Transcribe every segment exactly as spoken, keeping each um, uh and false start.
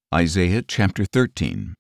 Isaiah chapter thirteen.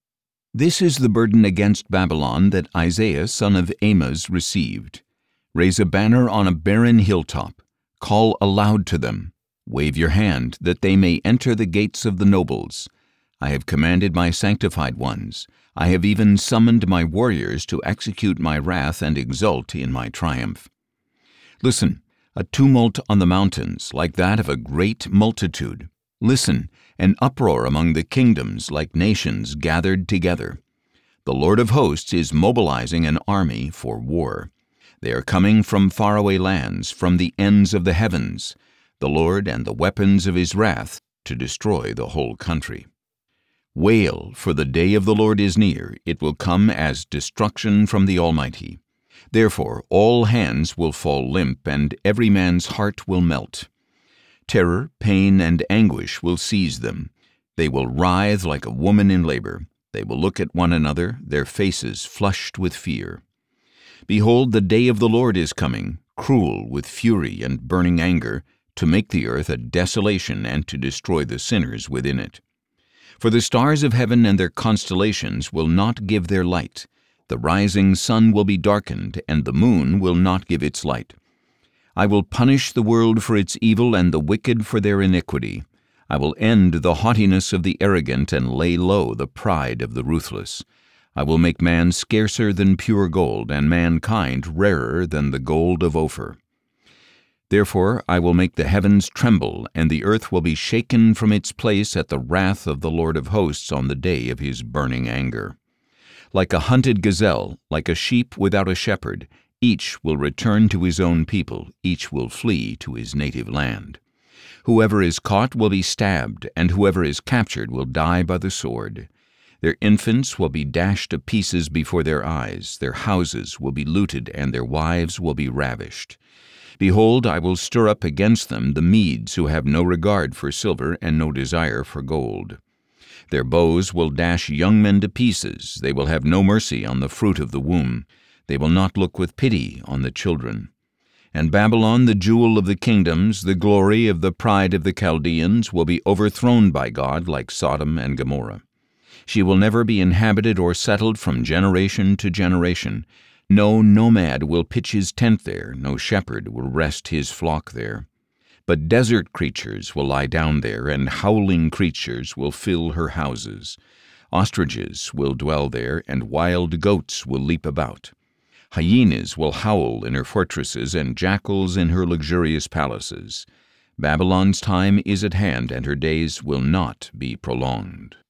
This is the burden against Babylon that Isaiah son of Amoz received. Raise a banner on a barren hilltop. Call aloud to them. Wave your hand, that they may enter the gates of the nobles. I have commanded my sanctified ones. I have even summoned my warriors to execute my wrath and exult in my triumph. Listen, a tumult on the mountains, like that of a great multitude. Listen, an uproar among the kingdoms, like nations gathered together. The Lord of hosts is mobilizing an army for war. They are coming from faraway lands, from the ends of the heavens, the Lord and the weapons of his wrath, to destroy the whole country. Wail, for the day of the Lord is near. It will come as destruction from the Almighty. Therefore all hands will fall limp, and every man's heart will melt. Terror, pain, and anguish will seize them. They will writhe like a woman in labor. They will look at one another, their faces flushed with fear. Behold, the day of the Lord is coming, cruel with fury and burning anger, to make the earth a desolation and to destroy the sinners within it. For the stars of heaven and their constellations will not give their light. The rising sun will be darkened, and the moon will not give its light. I will punish the world for its evil and the wicked for their iniquity. I will end the haughtiness of the arrogant and lay low the pride of the ruthless. I will make man scarcer than pure gold, and mankind rarer than the gold of Ophir. Therefore I will make the heavens tremble, and the earth will be shaken from its place at the wrath of the Lord of hosts on the day of his burning anger. Like a hunted gazelle, like a sheep without a shepherd, each will return to his own people, each will flee to his native land. Whoever is caught will be stabbed, and whoever is captured will die by the sword. Their infants will be dashed to pieces before their eyes, their houses will be looted, and their wives will be ravished. Behold, I will stir up against them the Medes who have no regard for silver and no desire for gold. Their bows will dash young men to pieces, they will have no mercy on the fruit of the womb. They will not look with pity on the children. And Babylon, the jewel of the kingdoms, the glory of the pride of the Chaldeans, will be overthrown by God like Sodom and Gomorrah. She will never be inhabited or settled from generation to generation. No nomad will pitch his tent there, no shepherd will rest his flock there. But desert creatures will lie down there, and howling creatures will fill her houses. Ostriches will dwell there, and wild goats will leap about. Hyenas will howl in her fortresses, and jackals in her luxurious palaces. Babylon's time is at hand, and her days will not be prolonged.